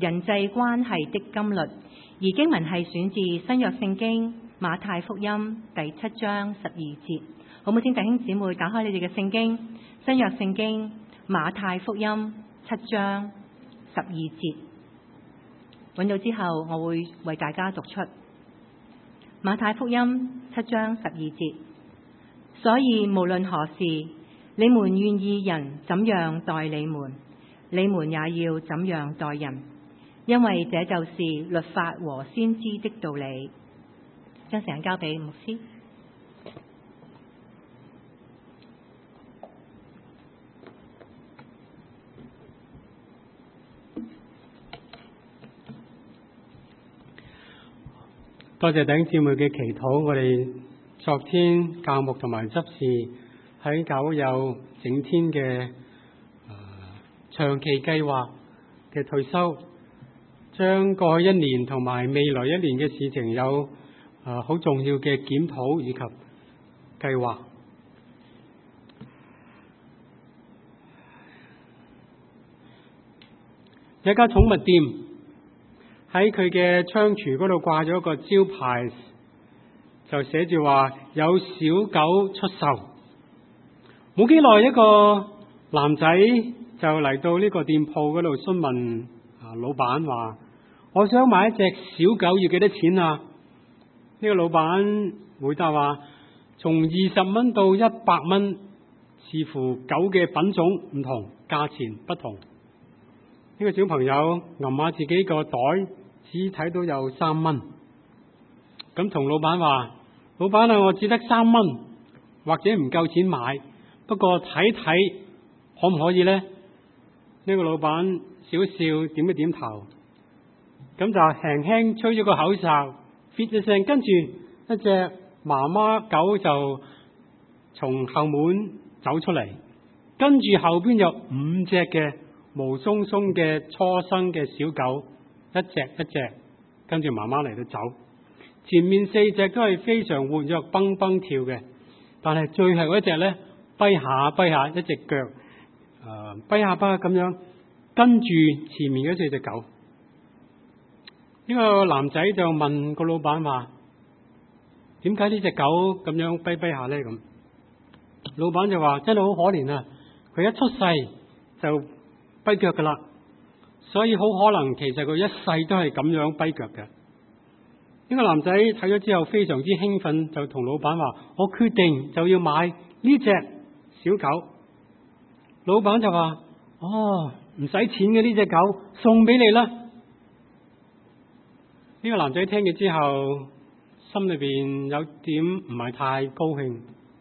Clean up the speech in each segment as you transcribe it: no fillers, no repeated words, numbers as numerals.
人際關係的金律，而經文係選自新約聖經馬太福音第7章12節。好唔好？請弟兄姊妹打開你哋嘅聖經，新約聖經馬太福音7章12節。揾到之後，我會為大家讀出馬太福音7章12節。所以無論何事，你們願意人怎樣待你們，你們也要怎樣待人，因為這就是律法和先知的道理。將時間交俾牧師。 多謝弟兄姊妹嘅祈禱。我哋昨天教牧同埋執事喺教會有整天嘅長期計劃嘅退休，將過去一年同埋未來一年嘅事情有好重要嘅檢討以及計劃。有一間寵物店喺佢嘅窗櫥嗰度掛咗一個招牌，就寫住話有小狗出售。冇幾耐，一個男仔就嚟到呢個店鋪嗰度詢問老闆話：我想買一隻小狗，要幾多錢啊？呢個老闆回答話：從20蚊到100蚊，視乎狗嘅品種唔同，價錢不同。呢個小朋友揞下自己個袋，只睇到有3蚊，咁同老闆話：老闆啊，我只得3蚊，或者唔夠錢買，不過睇睇可唔可以呢？呢個老闆少少點一點頭，咁就輕輕吹咗個口哨，fit 一聲，跟住一隻媽媽狗就從後門走出嚟，跟住後邊有5隻嘅毛鬆鬆嘅初生嘅小狗，一隻一隻跟住媽媽嚟到走。前面4隻都係非常活躍蹦蹦跳嘅，但係最後一隻呢，跛下跛下，一隻腳跛下跛下咁樣跟住前面嗰4隻狗。呢個男仔就問個老闆話：點解呢隻狗咁樣跛跛下呢？咁老闆就話：真係好可憐啊！佢一出世就跛腳噶啦，所以好可能其實佢一世都係咁樣跛腳嘅。呢個男仔睇咗之後非常之興奮，就同老闆話：我決定就要買呢隻小狗。老闆就話：哦，唔使錢嘅，呢隻狗送俾你啦。呢個男仔聽咗之後，心裏邊有點唔係太高興，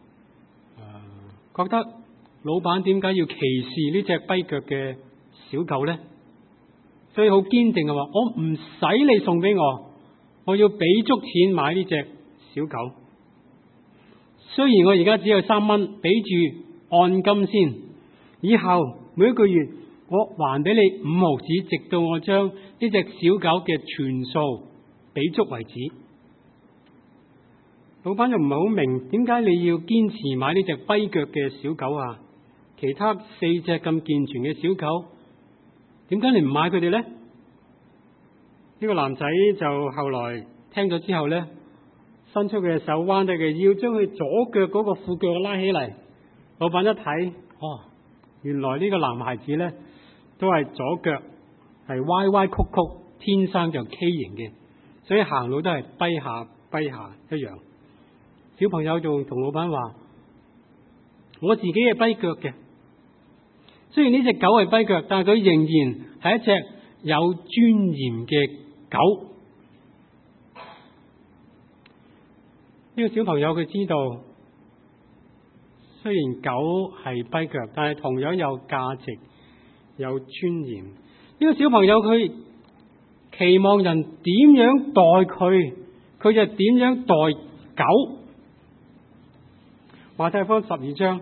覺得老闆點解要歧視呢隻跛腳嘅小狗呢？所以好堅定嘅話：我唔使你送俾我，我要俾足錢買呢隻小狗。雖然我而家只有3蚊，俾住按金先，以後每一個月我還俾你5毫子，直到我將呢隻小狗嘅全數俾足為止。老闆就唔係好明點解你要堅持買呢隻跛腳嘅小狗啊？其他4隻咁健全嘅小狗，點解你唔買佢哋呢？呢個男仔就後來聽咗之後呢，伸出佢嘅手，彎低嘅腰，將佢左腳嗰個褲腳拉起嚟。老闆一睇，哦，原來呢個男孩子呢都係左腳係歪歪曲曲，天生就畸形嘅，所以行路都係跛下跛下一樣。小朋友仲同老闆話：我自己係跛腳嘅，雖然呢隻狗係跛腳，但係佢仍然係一隻有尊嚴嘅狗。呢個小朋友佢知道，雖然狗係跛腳，但係同樣有價值、有尊嚴。呢個小朋友佢期望人點樣待佢，佢就點樣待狗。馬太福音12章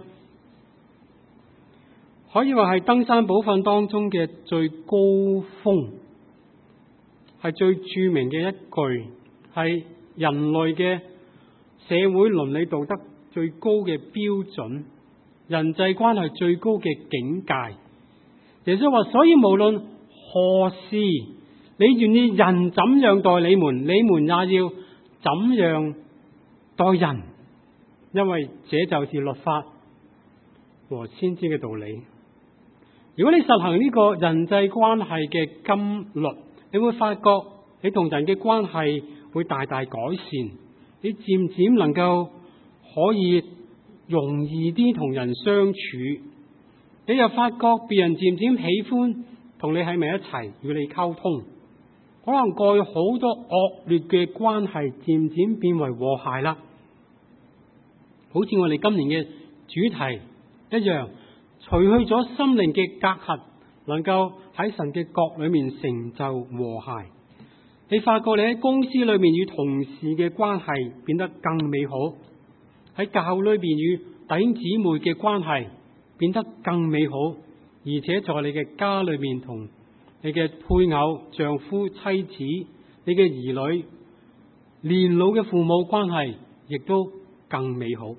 可以話係登山寶訓當中嘅最高峰，係最著名嘅一句，係人類嘅社會倫理道德最高嘅標準，人際關係最高嘅境界。耶穌話：所以無論何事， 你願意人怎樣待你們，你們也要怎樣待人，因為這就是律法和先知嘅道理。如果你實行呢個人際關係嘅金律，你會發覺你同人嘅關係會大大改善，你漸漸能夠可以容易啲同人相處，你又發覺別人漸漸喜歡同你喺埋一齊與你溝通，可能過去好多惡劣嘅關係漸漸變為和諧啦。好似我哋今年嘅主題一樣，除去咗心靈嘅隔閡，能夠喺神嘅國裏面成就和諧。你發覺你喺公司裏面與同事嘅關係變得更美好，喺教會裏邊與弟兄姊妹嘅關係變得更美好，而且在你嘅家裏面同你嘅配偶、丈夫、妻子、你嘅兒女、年老嘅父母關係亦都更美好。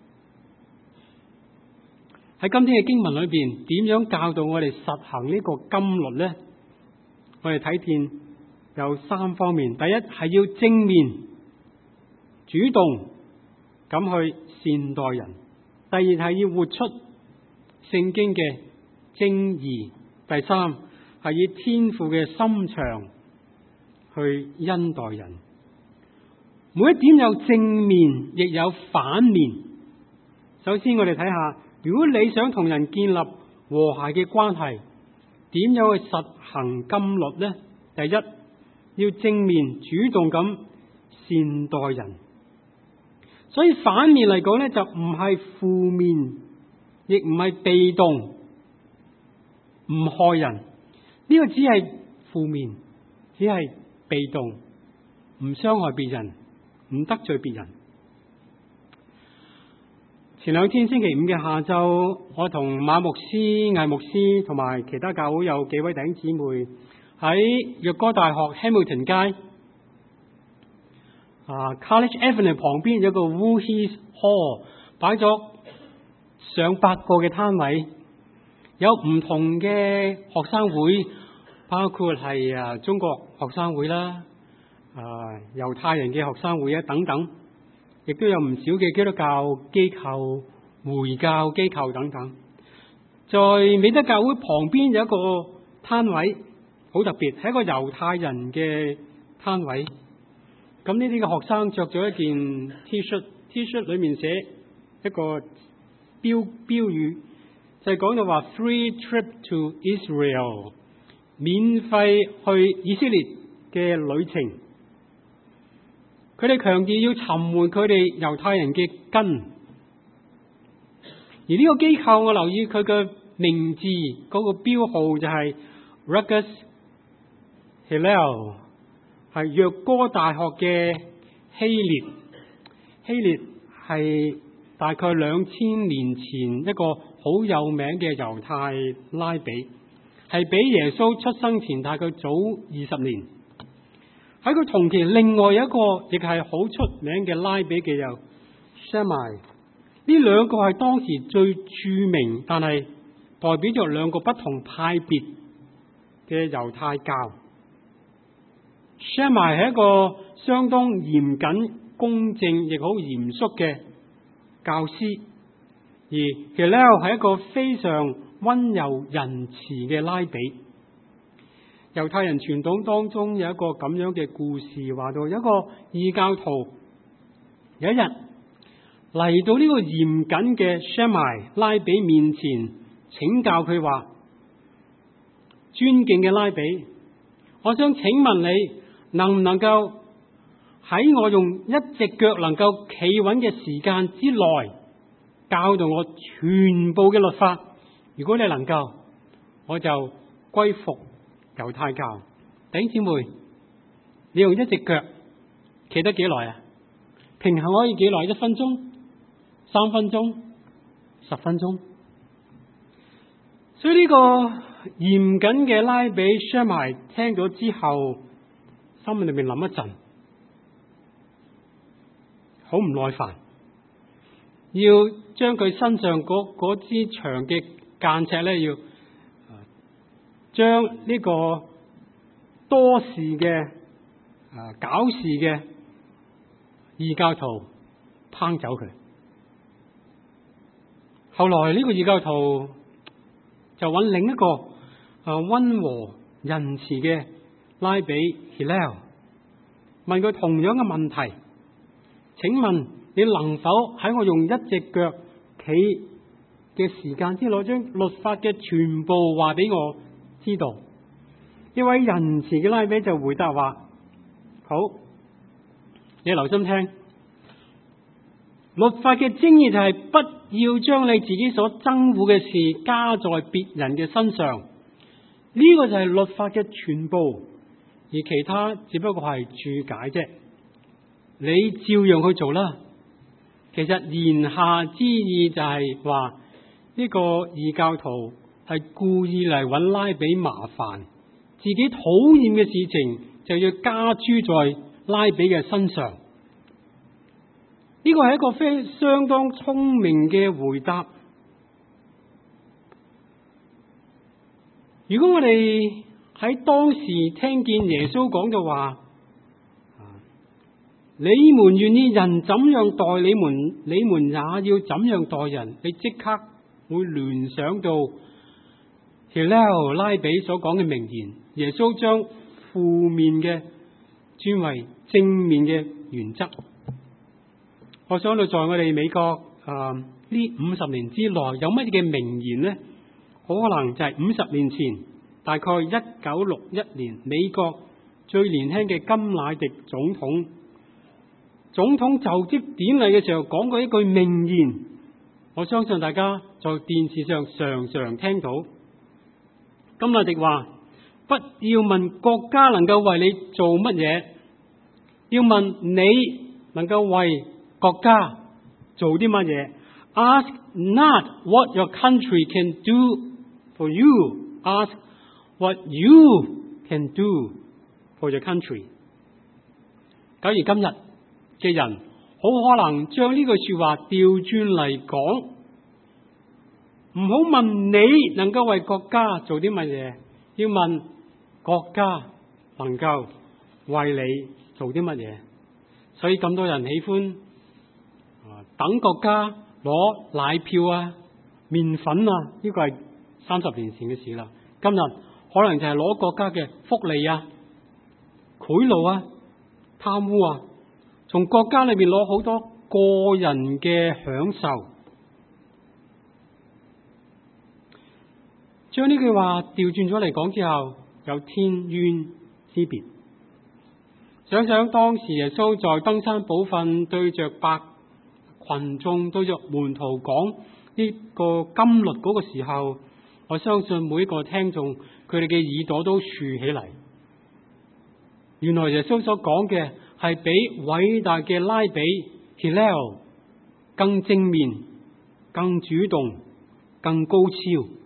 喺今天嘅經文裏邊，點樣教導我哋實行呢個金律呢？我哋睇見有3方面。第一係要正面主動咁去善待人；第二係要活出聖經嘅正義；第三係以天父嘅心腸去恩待人。每一點有正面，亦有反面。首先我哋睇下，如果你想同人建立和諧嘅關係，點樣去實行金律呢？第一，要正面主動咁善待人。所以反面嚟講呢，就唔係負面，亦唔係被動，唔害人。呢個只係負面，只係被動，唔傷害別人，唔得罪別人。前2天星期5嘅下晝，我同馬牧師、魏牧師同埋其他教會有幾位弟兄姊妹喺約哥大學 Hamilton 街College Avenue 旁邊有個 Woolheys Hall， 擺咗上百個嘅攤位，有唔同嘅學生會，包括係中國學生會啦、猶太人嘅學生會啊等等。亦都有唔少嘅基督教機構、回教機構等等。在美德教會旁邊有一個攤位，好特別，係一個猶太人嘅攤位。咁呢啲嘅學生着咗一件 T 恤裏面寫一個標語，就係講到話 Free trip to Israel， 免費去以色列嘅旅程。佢哋強調要尋回佢哋猶太人嘅根，而呢個機構我留意佢嘅名字嗰個標號就係 Ruggers Hillel， 係約哥大學嘅希列。希列係大概2000年前一個好有名嘅猶太拉比，係比耶穌出生前大概早20年。喺佢同期，另外有一個亦係好出名嘅拉比嘅有 Shammai。呢兩個係當時最著名，但係代表咗兩個不同派別嘅猶太教。Shammai 係一個相當嚴謹、公正亦好嚴肅嘅教師，而 Hillel 係一個非常溫柔仁慈嘅拉比。猶太人傳統當中有一個咁樣嘅故事，話到有一個異教徒有一日嚟到呢個嚴謹嘅 Shammai 拉比面前請教佢話：尊敬嘅拉比，我想請問你能唔能夠喺我用一隻腳能夠企穩嘅時間之內教導我全部嘅律法？如果你能夠，我就歸服猶太教。弟兄姊妹，你用一隻腳企得幾耐啊？平衡可以幾耐？1分鐘、3分鐘、10分鐘。所以呢個嚴謹嘅拉比 Shammai 聽咗之後，心裏面諗一陣，好唔耐煩，要將佢身上嗰支長嘅間尺咧，要將呢個多事嘅搞事嘅異教徒烹走佢。後來呢個異教徒就揾另一個溫和仁慈嘅拉比 Hillel， 問佢同樣嘅問題，請問你能否喺我用一隻腳企嘅時間之內，將律法嘅全部話俾我知道？呢位仁慈嘅拉比就回答話：好，你留心聽，律法嘅精義就係不要將你自己所憎惡嘅事加在別人嘅身上，呢個就係律法嘅全部，而其他只不過係注解啫。你照樣去做啦。其實言下之意就係話呢個異教徒係故意嚟揾拉比麻煩，自己討厭嘅事情就要加諸在拉比嘅身上。呢個係一個相當聰明嘅回答。如果我哋喺當時聽見耶穌講嘅話，你們願意人怎樣待你們，你們也要怎樣待人，你即刻會聯想到 Hillel 拉比所講嘅名言，耶穌將負面嘅轉為正面嘅原則。我想到在我哋美國呢50年之內有乜嘢嘅名言呢？好可能就係50年前，大概1961年，美國最年輕嘅甘乃迪總統就職典禮嘅時候講過一句名言，我相信大家在電視上常常聽到。甘乃迪話：不要問國家能夠為你做乜嘢，要問你能夠為國家做啲乜嘢。Ask not what your country can do for you, ask what you can do for your country。 假如今日嘅人好可能將呢句說話調轉嚟講，唔好問你能夠為國家做啲乜嘢，要問國家能夠為你做啲乜嘢。所以咁多人喜歡等國家攞奶票啊、麵粉啊，呢個係30年前嘅事啦。今日可能就係攞國家嘅福利啊、賄賂啊、貪污啊，從國家裏邊攞好多個人嘅享受。將呢句話調轉咗嚟講之後，有天淵之別。想想當時耶穌在登山寶訓對着百群眾、對着門徒講呢個金律嗰個時候，我相信每一個聽眾佢哋嘅耳朵都豎起嚟。原來耶穌所講嘅係比偉大嘅拉比 Hillel 更正面、更主動、更高超。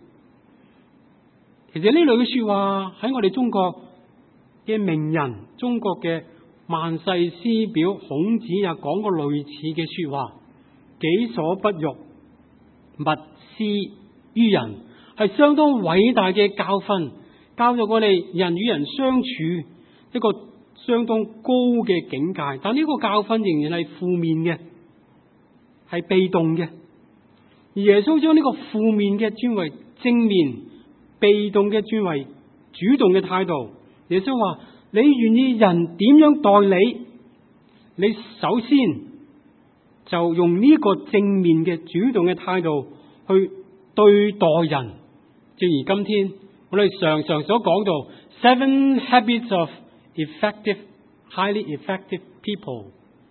其實呢類嘅說話喺我哋中國嘅名人、中國嘅萬世師表孔子也講過類似嘅說話，己所不欲，勿施於人，係相當偉大嘅教訓，教咗我哋人與人相處一個相當高嘅境界。但呢個教訓仍然係負面嘅，係被動嘅。而耶穌將呢個負面嘅轉為正面，被動嘅轉為主動嘅態度。耶穌話：你願意人點樣待你，你首先就用呢個正面嘅主動嘅態度去對待人。正如今天我哋常常所講到 Seven Habits of Highly Effective People，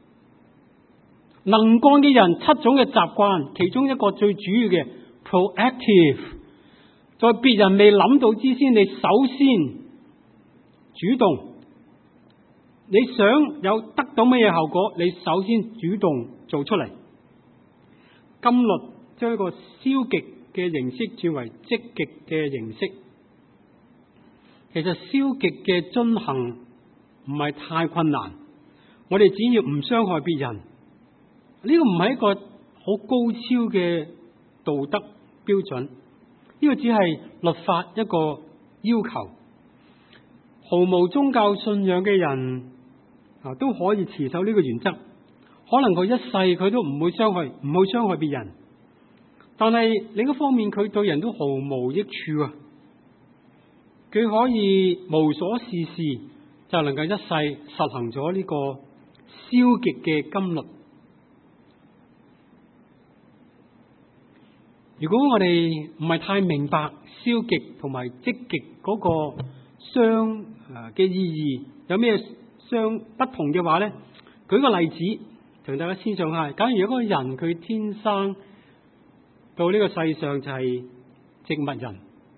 能幹嘅人7種嘅習慣，其中一個最主要嘅 Proactive， 在別人未諗到之先，你首先主動。你想有得到乜嘢後果，你首先主動做出嚟。金律將一個消極嘅形式轉為積極嘅形式。其實消極嘅遵行唔係太困難，我哋只要唔傷害別人，呢個唔係一個好高超嘅道德標準，呢個只係律法一個要求。好毫無宗教信仰嘅人都可以持守呢個原則，可能佢一世佢都唔會傷害別人，但係另一方面佢對人都毫無益處啊！佢可以無所事事，就能夠一世實行咗呢個消極嘅金律。如果我哋唔係太明白消極同埋積極嗰個相嘅意義有咩相不同嘅話呢，舉個例子同大家先想下。假如有個人佢天生到呢個世上就係植物人，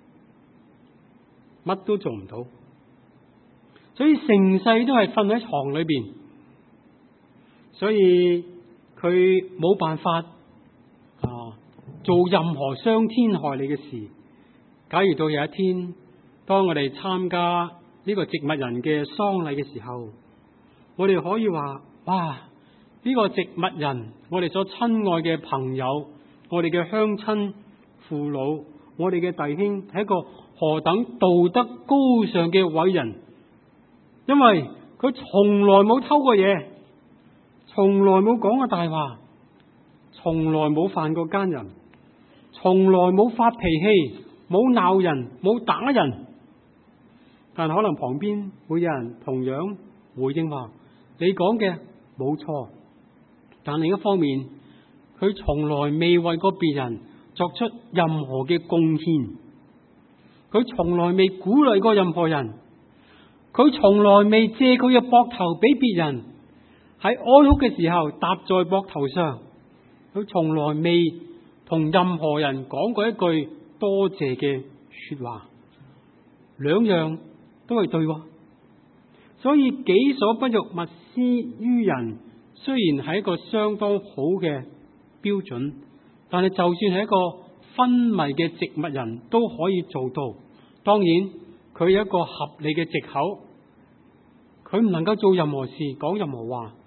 乜都做唔到，所以成世都係瞓喺床裏邊，所以佢冇辦法做任何傷天害理嘅事。假如到有一天，當我哋參加呢個植物人嘅喪禮嘅時候，我哋可以話：哇！呢個植物人，我哋所親愛嘅朋友，我哋嘅鄉親父老，我哋嘅弟兄，係一個何等道德高尚嘅偉人，因為佢從來冇偷過嘢，從來冇講過大話，從來冇犯過奸人，從來冇發脾氣，冇鬧人，冇打人。但可能旁邊會有人同樣回應話：你講嘅冇錯。但另一方面，佢從來未為過別人作出任何嘅貢獻，佢從來未鼓勵過任何人，佢從來未借佢嘅膊頭俾別人，喺哀哭嘅時候搭在膊頭上，佢從來未同任何人講過一句多謝嘅說話，兩樣都係對喎。所以己所不欲，勿施於人，雖然係一個相當好嘅標準，但係就算係一個昏迷嘅植物人都可以做到。當然佢有一個合理嘅藉口，佢唔能夠做任何事，講任何話。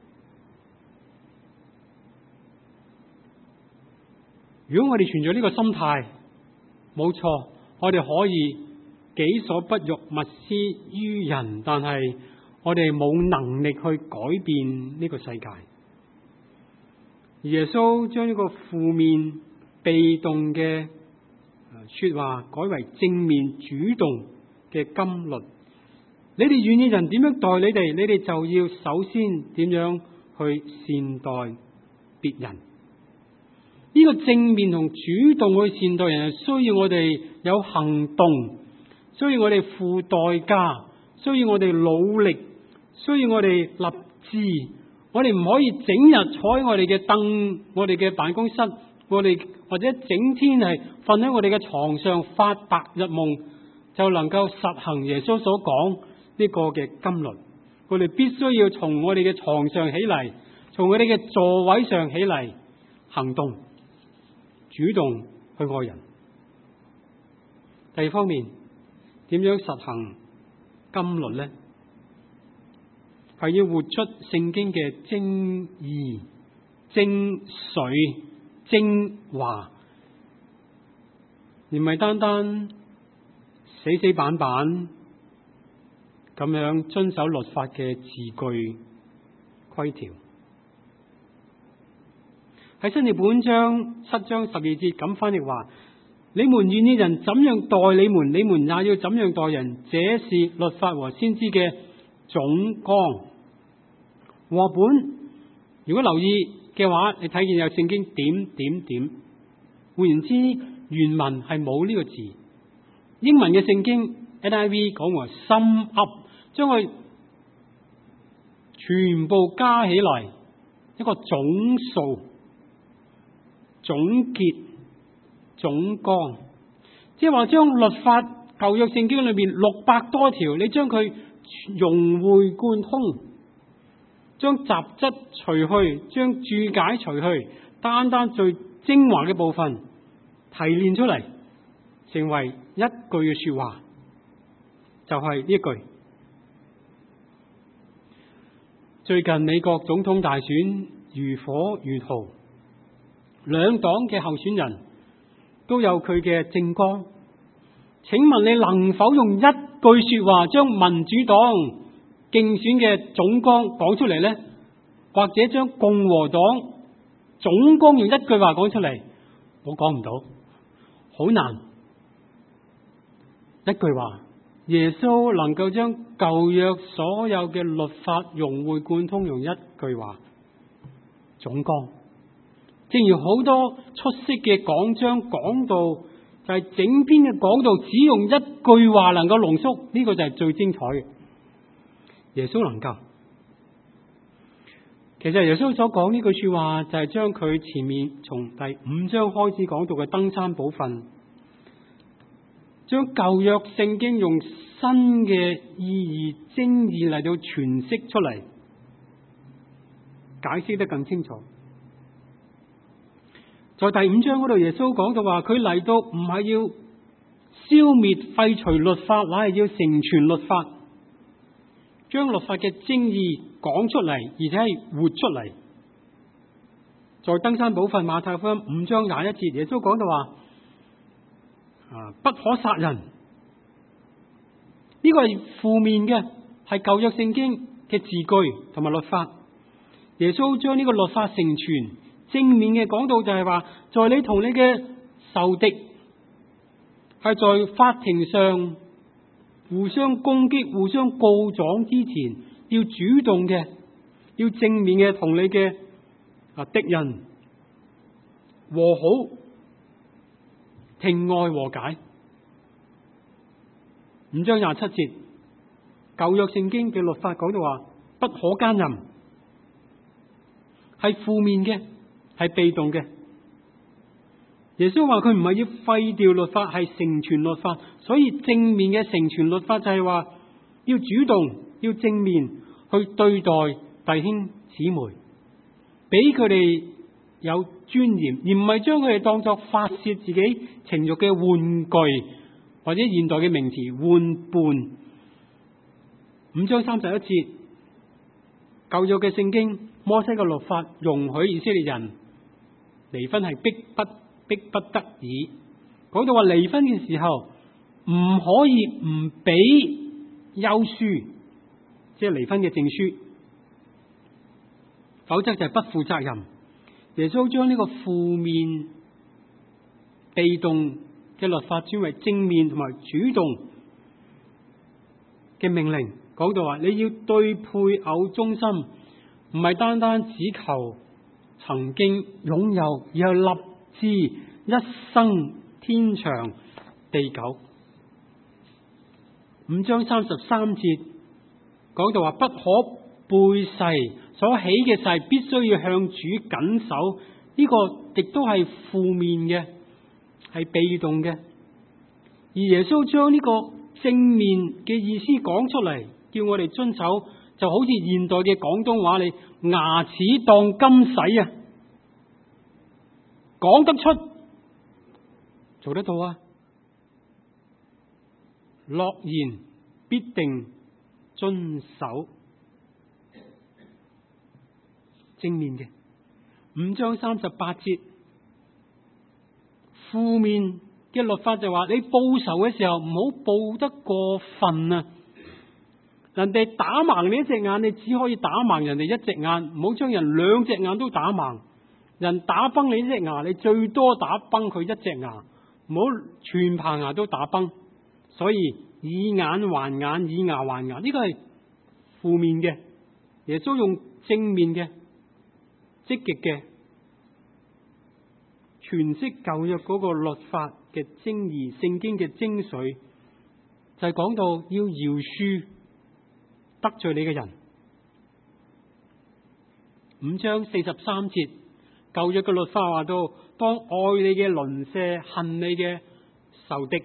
如果我哋存在呢個心態，冇錯，我哋可以己所不欲，勿施於人，但係我哋冇能力去改變呢個世界。耶穌將呢個負面被動嘅說話改為正面主動嘅金律。你哋願意人點樣待你哋，你哋就要首先點樣去善待別人。呢個正面同主動去善待人，係需要我哋有行動，需要我哋付代價，需要我哋努力，需要我哋立志。我哋唔可以整日坐喺我哋嘅凳、我哋嘅辦公室，我哋或者整天係瞓喺我哋嘅床上發白日夢，就能夠實行耶穌所講呢個嘅金律。我哋必須要從我哋嘅床上起嚟，從我哋嘅座位上起嚟行動，主動去愛人。第二方面，點樣實行金律呢？係要活出聖經嘅精義、精髓、精華，而唔係單單死死板板咁樣遵守律法嘅字句規條。喺新譯本章7章12節咁翻譯話：你們願意人怎樣待你們，你們也要怎樣待人，這是律法和先知嘅總綱。和本如果留意嘅話，你睇見有聖經點點點，換言之原文係冇呢個字。英文嘅聖經 NIV 講話 sum up， 將佢全部加起嚟一個總數、總結、總綱，即係話將律法舊約聖經裏邊600多條，你將佢融會貫通，將雜質除去，將注解除去，單單最精華嘅部分提煉出嚟，成為一句嘅說話，就係呢一句。最近美國總統大選如火如荼，兩黨嘅候選人都有佢嘅政綱，請問你能否用一句說話將民主黨競選嘅總綱講出嚟呢？或者將共和黨總綱用一句話講出嚟？我講唔到，好難。一句話，耶穌能夠將舊約所有嘅律法融會貫通，用一句話總綱。正如好多出色嘅講章講道，就係整篇嘅講道只用一句話能夠濃縮，呢個就係最精彩嘅。耶穌能夠，其實耶穌所講呢句說話就係將佢前面從第5章開始講到嘅登山寶訓，將舊約聖經用新嘅意義精義嚟到詮釋出嚟，解釋得更清楚。在第5章嗰度，耶穌講到話，佢嚟到唔係要消滅廢除律法，乃係要成全律法，將律法嘅精義講出嚟，而且係活出嚟。在登山寶訓馬太福音5章21節，耶穌講到話，不可殺人。呢個係負面嘅，係舊約聖經嘅字句同埋律法。耶穌將呢個律法成全。正面嘅講到就係話，在你同你嘅仇敵係在法庭上互相攻擊、互相告狀之前，要主動嘅，要正面嘅同你嘅敵人和好、庭外和解。5章27節，舊約聖經嘅律法講到話，不可奸淫，係負面嘅。係被動嘅。耶穌話佢唔係要廢掉律法，係成全律法。所以正面嘅成全律法就係話要主動、要正面去對待弟兄姊妹，俾佢哋有尊嚴，而唔係將佢哋當作發洩自己情慾嘅玩具，或者現代嘅名詞玩伴。5章31節，舊約嘅聖經摩西嘅律法容許以色列人離婚係逼不得已。講到話離婚嘅時候唔可以唔俾休書，即係離婚嘅證書，否則就係不負責任。耶穌將呢個負面被動嘅律法轉為正面同埋主動嘅命令，講到話你要對配偶忠心，唔係單單只求曾經擁有，而係立志一生天長地久。5章33節講到話，不可背誓，所起嘅誓必須要向主謹守。呢個亦都係負面嘅，係被動嘅。而耶穌將呢個正面嘅意思講出嚟，叫我哋遵守，就好似現代嘅廣東話，你牙齒當金使啊，講得出，做得到啊，諾言必定遵守。正面嘅5章38節，負面嘅律法就話，你報仇嘅時候唔好報得過分啊！人哋打盲你一隻眼，你只可以打盲人哋一隻眼，唔好將人兩隻眼都打盲。人打崩你一隻牙，你最多打崩佢一隻牙，唔好全棚牙都打崩。所以以眼還眼，以牙還牙，呢個係負面嘅。耶穌用正面嘅、積極嘅詮釋舊約嗰個律法嘅精義，聖經嘅精髓，就係講到要饒恕得罪你嘅人。5章43節，舊約嘅律法話到，當愛你嘅鄰舍，恨你嘅仇敵，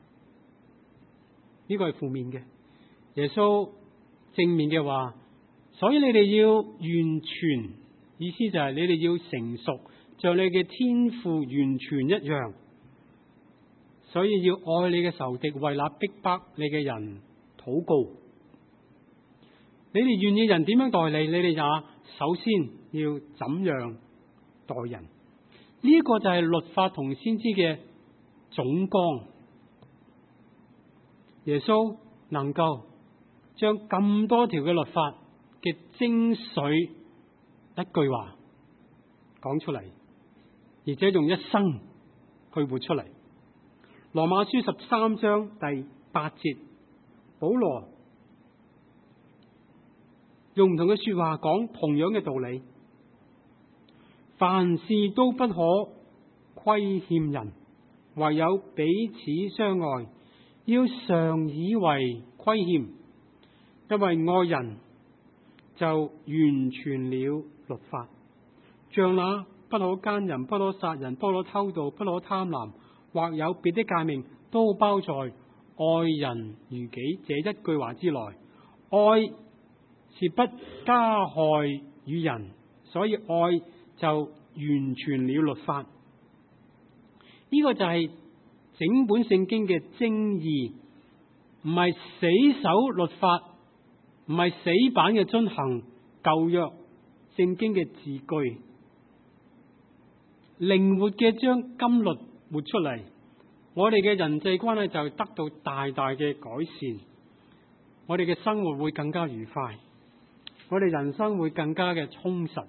呢個係負面嘅。耶穌正面嘅話，所以你哋要完全，意思就係你哋要成熟，像你嘅天父完全一樣。所以要愛你嘅仇敵，為那逼迫你嘅人禱告。你哋願意人點樣待你，你哋也首先要怎樣待人。呢一個就係律法同先知嘅總綱。耶穌能夠將咁多條嘅律法嘅精髓一句話講出嚟，而且用一生去活出嚟。羅馬書13章第8節，保羅用唔同嘅說話講同樣嘅道理，凡事都不可虧欠人，唯有彼此相愛，要常以為虧欠，因為愛人就完全了律法。像那不可奸淫、不可殺人、不可偷盜、不可貪婪，或有別的誡命，都包在愛人如己這一句話之內。愛是不加害於人，所以愛就完全了律法。呢個就係整本聖經嘅精義，唔係死守律法，唔係死板嘅遵行舊約聖經嘅字句，靈活嘅將金律活出嚟，我哋嘅人際關係就得到大大嘅改善，我哋嘅生活會更加愉快，我哋人生會更加嘅充實。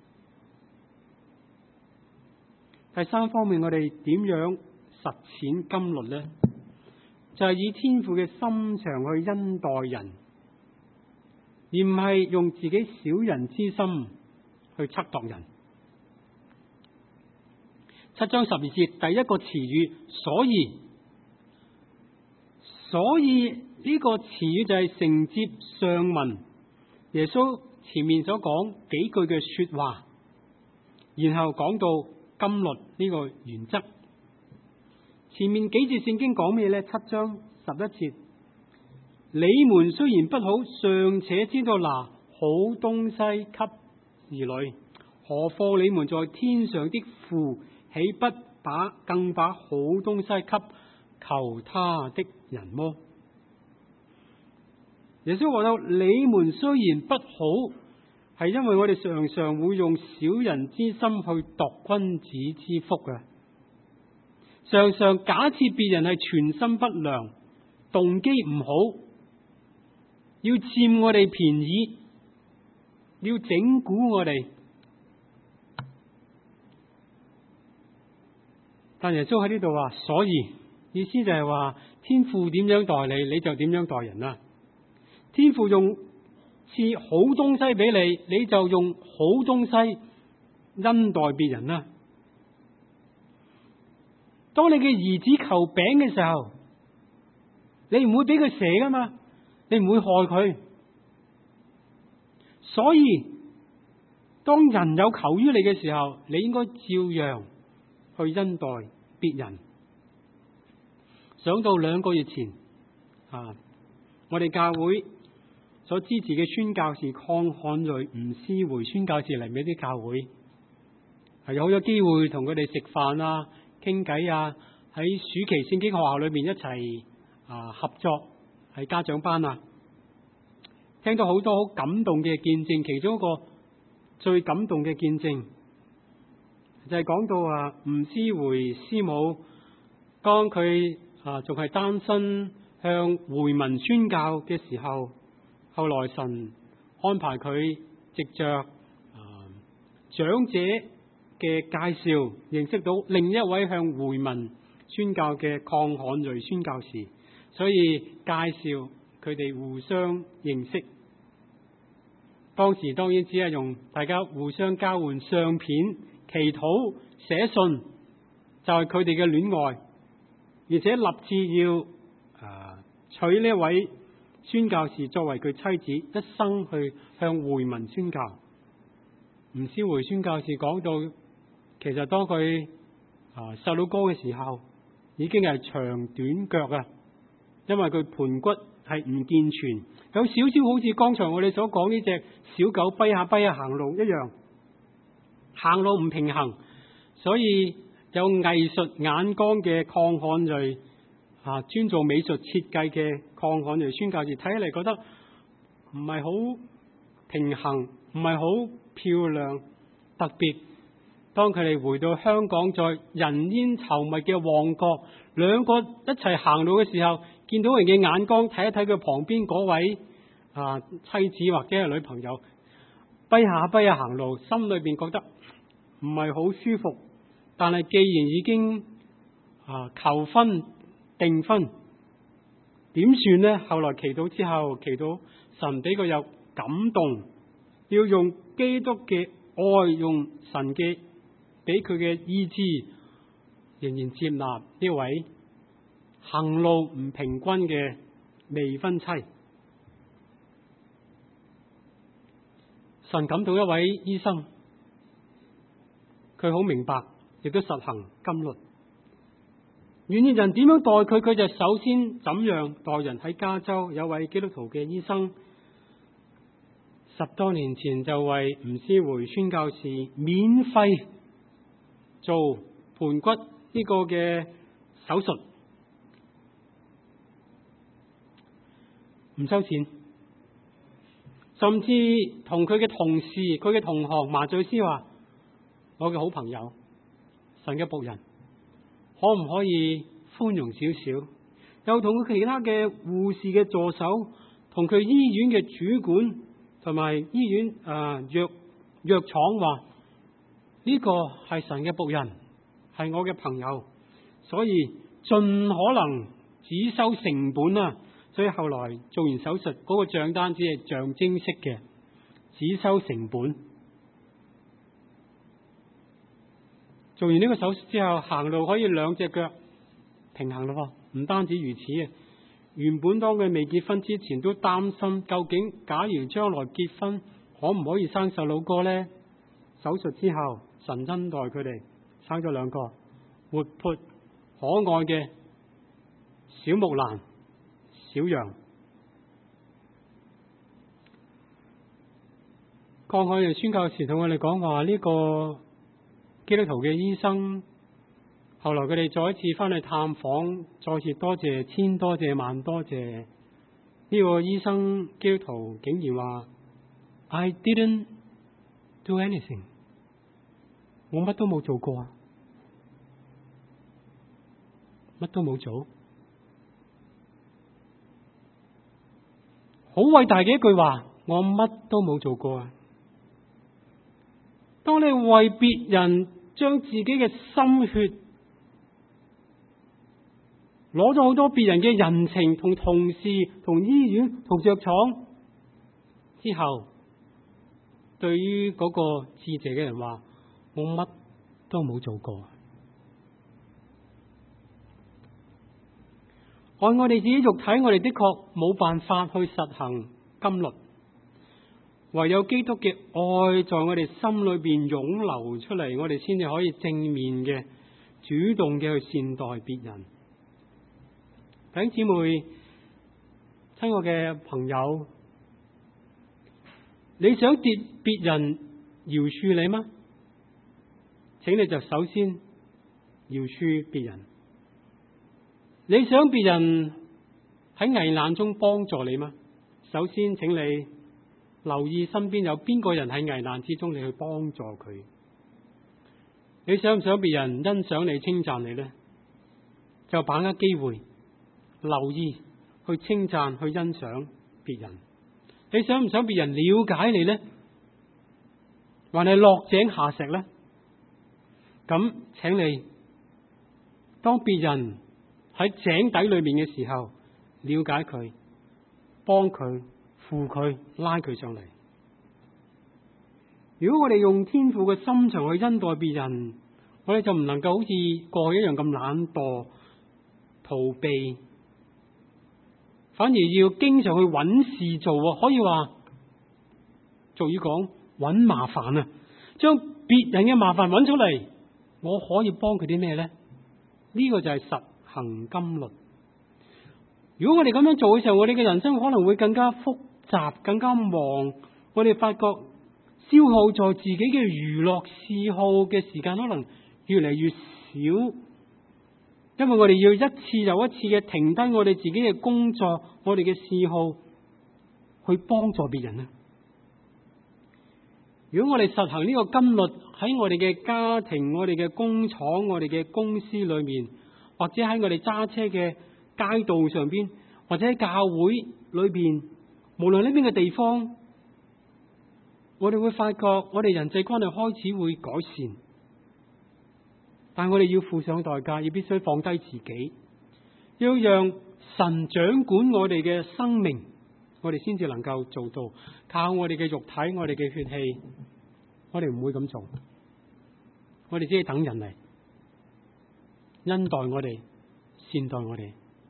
第三方面，我哋點樣實踐金律呢？就係以天父嘅心腸去恩待人，而唔係用自己小人之心去測度人。7章12節第一個詞語，所以呢個詞語就係承接上文耶穌前面所講幾句嘅說話，然後講到金律呢個原則。前面幾節聖經講咩呢？7章11節，你們雖然不好，尚且知道拿好東西給兒女，何況你們在天上的父，豈不更把好東西給求他的人麼？耶穌話到，你們雖然不好，係因為我哋常常會用小人之心去度君子之腹嘅，常常假設別人係全心不良，動機唔好，要佔我哋便宜，要整蠱我哋。但耶穌喺呢度話，所以意思就係話，天父點樣待你，你就點樣待人啦。天父用賜好東西俾你，你就用好東西恩待別人啦。當你嘅兒子求餅嘅時候，你唔會俾佢蛇噶嘛，你唔會害佢。所以當人有求於你嘅時候，你應該照樣去恩待別人。想到2個月前我哋教會所支持嘅宣教士鄺漢瑞、吳思回宣教士嚟俾啲教會，係有好多機會同佢哋食飯啊、傾偈啊，喺暑期聖經學校裏面一齊合作，喺家長班啊，聽到好多好感動嘅見證。其中一個最感動嘅見證就係講到吳思回師母，當佢仲係單身向回民宣教嘅時候，後來神安排佢藉着長者嘅介紹，認識到另一位向回民宣教嘅鄺漢瑞宣教士，所以介紹佢哋互相認識。當時當然只係用大家互相交換相片、祈禱、寫信，就係佢哋嘅戀愛，而且立志要娶呢位宣教士作為佢妻子，一生去向回民宣教。吳思回宣教士講到，其實當佢細佬哥嘅時候，已經係長短腳啊，因為佢盤骨係唔健全，有少少好似剛才我哋所講呢隻小狗跛下跛下行路一樣，行路唔平衡。所以有藝術眼光嘅鄺漢瑞專做美術設計嘅鄺漢瑞宣教士，睇起嚟覺得唔係好平衡，唔係好漂亮。特別當佢哋回到香港，在人煙稠密嘅旺角，兩個一齊行路嘅時候， 見到人嘅眼光，睇一睇佢旁邊嗰位妻子或者係女朋友，跛下行路，心裏邊覺得唔係好舒服。但係既然已經求婚訂婚，點算呢？後來祈禱之後，祈禱神俾佢有感動，要用基督嘅愛，用神嘅俾佢嘅意志，仍然接納呢位行路唔平均嘅未婚妻。神感到一位醫生，佢好明白，亦都實行金律。願意人點樣待佢，佢就首先怎樣待人。喺加州有位基督徒嘅醫生，10多年前就為吳思回宣教士免費做盤骨呢個嘅手術，唔收錢，甚至同佢嘅同事、佢嘅同行麻醉師話：我嘅好朋友，神嘅僕人，可唔可以寬容少少？又同佢其他嘅護士嘅助手，同佢醫院嘅主管，同埋醫院藥廠話：呢個係神嘅僕人，係我嘅朋友，所以盡可能只收成本啊！所以後來做完手術，嗰個賬單只係象徵式嘅，只收成本。做完呢個手術之後，行路可以兩隻腳平衡咯。唔單止如此啊，原本當佢未結婚之前都擔心，究竟假如將來結婚可唔可以生細佬哥呢？手術之後，神恩待佢哋，生咗2個活潑可愛嘅小木蘭、小羊。過去嘅宣教士同我哋講話，呢個基督徒嘅醫生，後來佢哋再一次翻去探訪，再次多謝，千多謝萬多謝。呢個醫生基督徒竟然話 I didn't do anything， 我乜都冇做過啊，乜都冇做。好偉大嘅一句話，我乜都冇做過啊！當你為別人將自己嘅心血攞咗好多別人嘅人情，同同事、同醫院、同藥廠之後，對於嗰個致謝嘅人話：我乜都冇做過。按我哋自己肉體，我哋的確冇辦法去實行金律，唯有基督嘅愛在我哋心裏邊湧流出嚟，我哋先至可以正面嘅、主動嘅去善待別人。弟兄姊妹，親愛嘅朋友，你想別人饒恕你嗎？請你就首先饒恕別人。你想別人喺危難中幫助你嗎？首先請你留意身邊有邊個人喺危難之中，你去幫助佢。你想唔想別人欣賞你、稱讚你呢？就把握機會，留意去稱讚、去欣賞別人。你想唔想別人了解你呢？還係落井下石呢？咁請你當別人喺井底裏面嘅時候，了解佢，幫佢，扶佢，拉佢上嚟。如果我哋用天父嘅心腸去恩待別人，我哋就唔能夠好似過去一樣咁懶惰、逃避，反而要經常去揾事做。可以話俗語講揾麻煩啊，將別人嘅麻煩揾出嚟，我可以幫佢啲咩呢？呢個就係實行金律。如果我哋咁樣做嘅時候，我哋嘅人生可能會更加複雜、更加忙。我哋發覺消耗在自己嘅娛樂嗜好嘅時間可能越嚟越少，因為我哋要一次又一次嘅停低我哋自己嘅工作、我哋嘅嗜好，去幫助別人啊！如果我哋實行呢個金律喺我哋嘅家庭、我哋嘅工廠、我哋嘅公司裏面，或者喺我哋揸車嘅街道上邊，或者喺教會裏邊，無論呢邊嘅地方，我哋會發覺我哋人際關係開始會改善，但我哋要付上代價，要必須放低自己，要讓神掌管我哋嘅生命，我哋先至能夠做到。靠我哋嘅肉體，我哋嘅血氣，我哋唔會咁做，我哋只係等人嚟恩待我哋，善待我哋。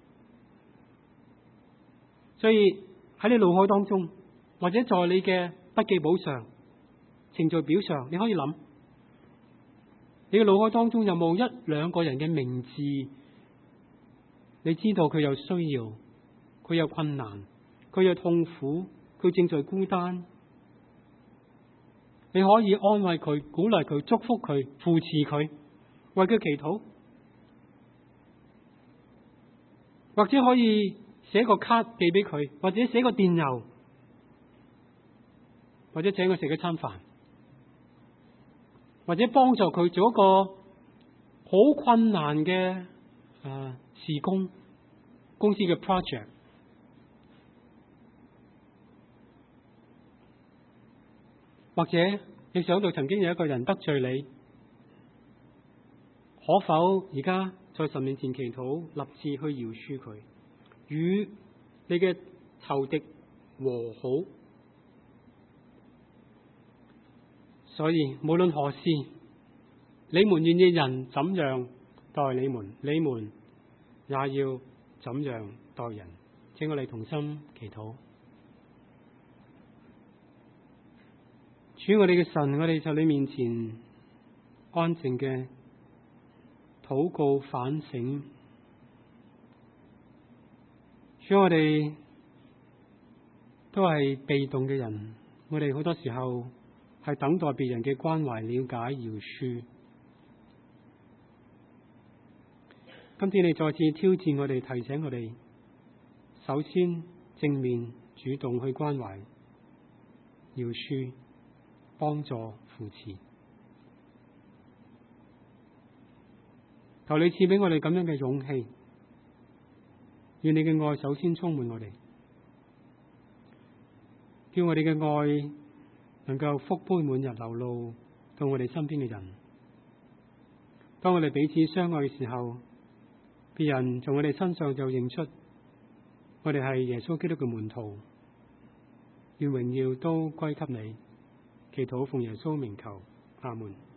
所以喺你腦海當中，或者在你嘅筆記簿上、程序表上，你可以諗，你嘅腦海當中有冇一兩個人嘅名字？你知道佢有需要，佢有困難，佢有痛苦，佢正在孤單。你可以安慰佢、鼓勵佢、祝福佢、扶持佢，為佢祈禱，或者可以寫個卡寄俾佢，或者寫個電郵，或者請佢食一餐飯，或者幫助佢做一個好困難嘅事工，公司嘅 project。或者你想到曾經有一個人得罪你，可否而家在神面前祈禱，立志去饒恕佢，與你嘅仇敵和好？所以無論何事，你們願意人怎樣待你們，你們也要怎樣待人。請我哋同心祈禱。主，我哋嘅神，我哋在你面前安靜嘅禱告反省。主，我哋都係被動嘅人，我哋好多時候係等待別人嘅關懷、了解、饒恕。今天你再次挑戰我哋，提醒我哋，首先正面主動去關懷、饒恕、幫助、扶持。求你賜俾我哋咁樣嘅勇氣，願你嘅愛首先充滿我哋，叫我哋嘅愛能夠福杯滿溢流露到我哋身邊嘅人。當我哋彼此相愛嘅時候，別人從我哋身上就認出我哋係耶穌基督嘅門徒。願榮耀都歸給你。祈禱奉耶穌名求，阿門。